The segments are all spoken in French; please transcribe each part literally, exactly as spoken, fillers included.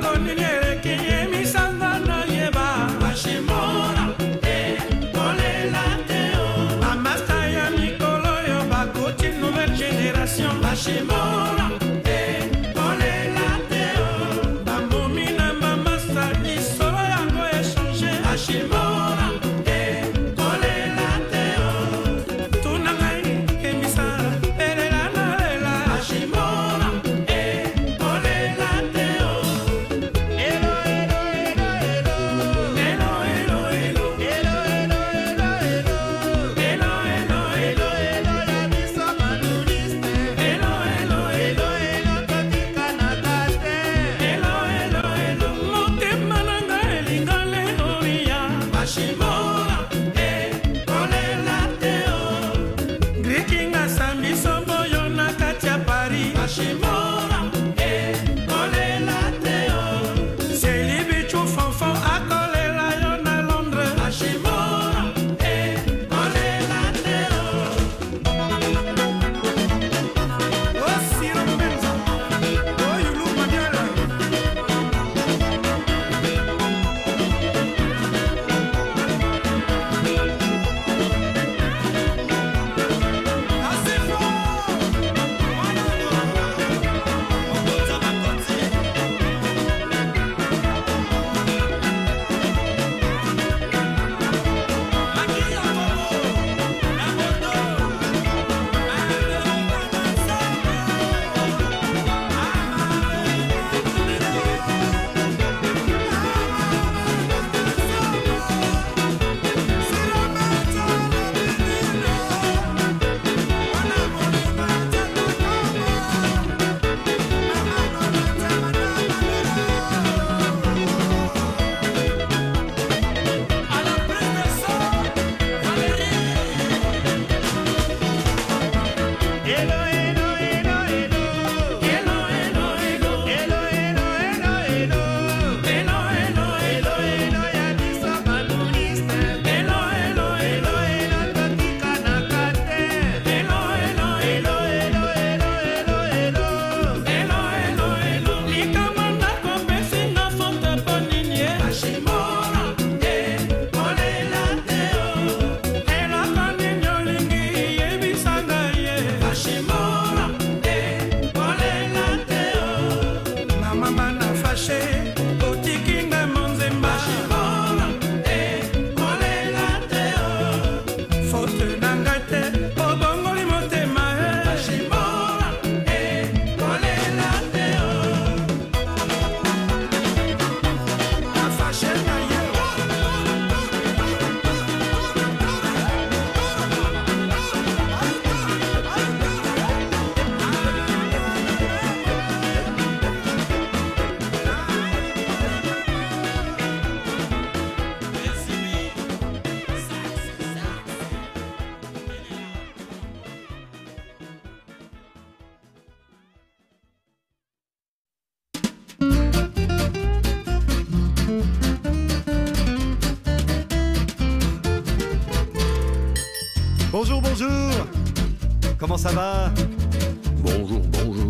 Bonjour, bonjour. Comment ça va? Bonjour, bonjour.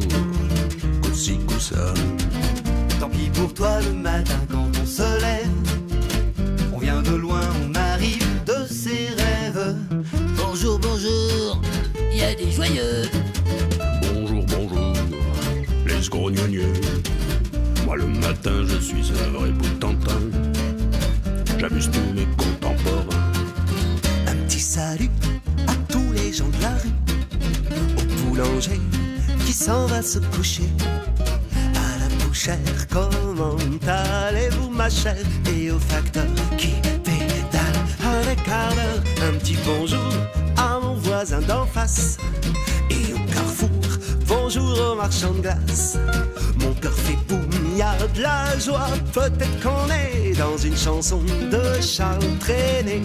Coussi, coussa. Tant pis pour toi le matin quand on se lève. On vient de loin, on arrive de ses rêves. Bonjour, bonjour. Il y a des joyeux. Bonjour, bonjour. Les grognonieux. Moi le matin je suis un vrai boutantin. J'amuse tous mes contemporains. Un petit salut à tous les gens de la rue. Au boulanger qui s'en va se coucher. À la bouchère, comment allez-vous ma chère? Et au facteur qui pédale à un quart d'heure. Un petit bonjour à mon voisin d'en face. Et au carrefour, bonjour au marchand de glace. Mon cœur fait boum, y a de la joie. Peut-être qu'on est dans une chanson de Charles Trenet.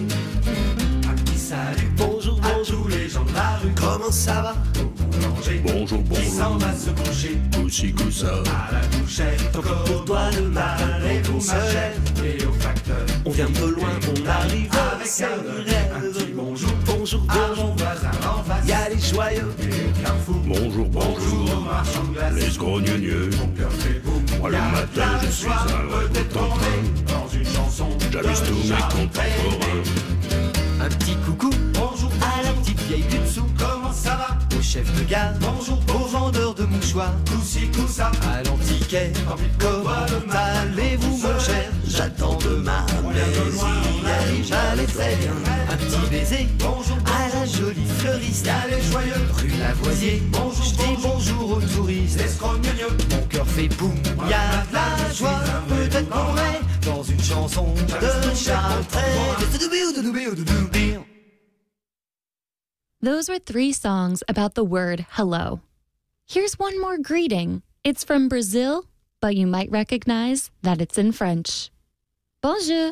Un petit salut, bonjour, bonjour, à tous les gens de la rue. Comment ça va? Bonjour, bonjour. Qui s'en va se coucher. Coussi, coussa. À la bouchère, tant pis pour toi le matin, et vous ma chère. Et au facteur, on vient de loin, on arrive avec un rêve. Un petit bonjour, bonjour. bonjour, à mon voisin en face. y a les joyeux Et Carrefour, Bonjour, bonjour, aux marchands de glace. les grognonieux. Mon cœur fait boum. Moi le Y a matin la je suis joie, un vrai peut-être content. tombé dans une chanson. J'amuse de tous mes Charles contemporains. Trenet. un petit coucou Bonjour à la petite vieille du dessous, comment ça va? au chef de gare, Bonjour, au vendeur de mouchoirs, Coussi, coussa. à l'antiquaire. Comment allez-vous mon cher? J'attends demain, mais hier j'allais très bien. Un petit baiser Bonjour, à la jolie fleuriste, y a les joyeux. rue Lavoisier. Bonjour, je dis bonjour aux touristes. Les scrogneux. Mon cœur fait boum, y a de la joie, peut-être qu'on est dans une chanson de Charles Trenet. Those were three songs about the word hello. Here's one more greeting. It's from Brazil, but you might recognize that it's in French. Bonjour.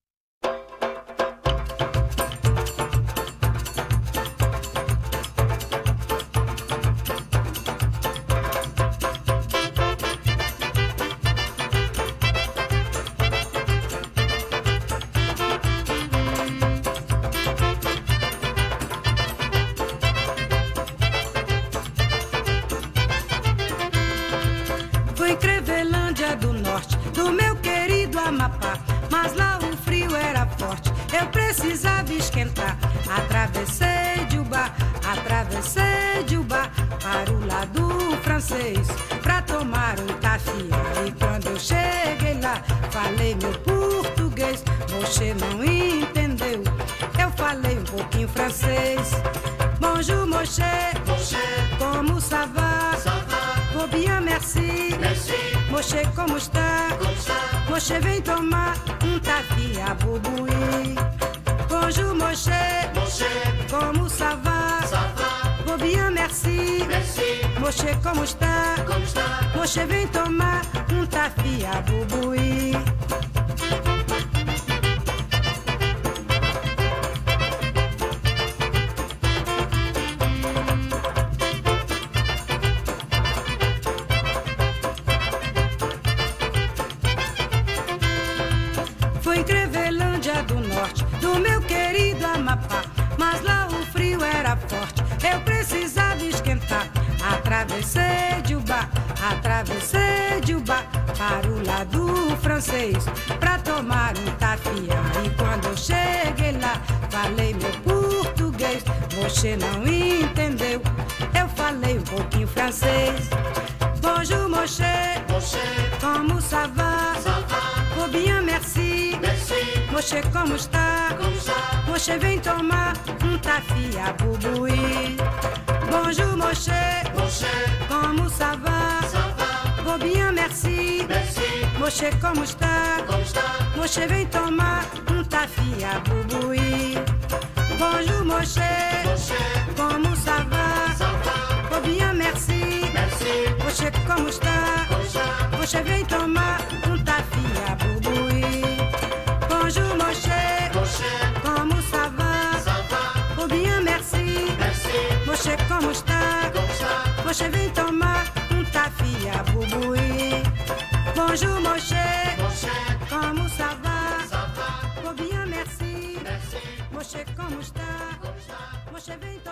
Fui em Crevelândia do Norte, do meu querido Amapá, mas lá o frio era forte, eu precisava esquentar. Atravessei de Ubá, atravessei de Ubá para o lado francês, pra tomar um café. E quando eu cheguei lá, falei meu português, você não entendeu, eu falei um pouquinho francês. Bonjour, Moché, como ça va? Vou bien, merci. Moché, como está? Moché, vem tomar um café a bubuí. Bonjour, Moché, como ça va? Vou bien, merci. Moché, como está? Moché, vem tomar um café a bubuí. Fui em Crevelândia do Norte, do meu querido Amapá, mas lá o frio era forte, eu precisava esquentar. Atravessei de Ubá, atravessei de Ubá para o lado francês, pra tomar um café. E quando eu cheguei lá, falei meu português, você não entendeu, eu falei um pouquinho francês. Bonjour, Moché, como ça va? Vou bien, merci. Moché, como está? Moché, vem tomar um café a bubuí. Bonjour, Moché, como ça va? Vou bien, merci. Moché, como está? Moché, vem tomar um café a bubuí. Bonjour, Moché, como ça va? Vou bien, merci. Moché, como está? Moché, vem tomar um café a bubuí. Bonjour, Moché, como ça va? Vou bien, merci. Moché, como está? Moché, vem tomar um café a bubuí. Bonjour, Moché, como ça va? Vou bien, merci. Moché, como está? Moché, vem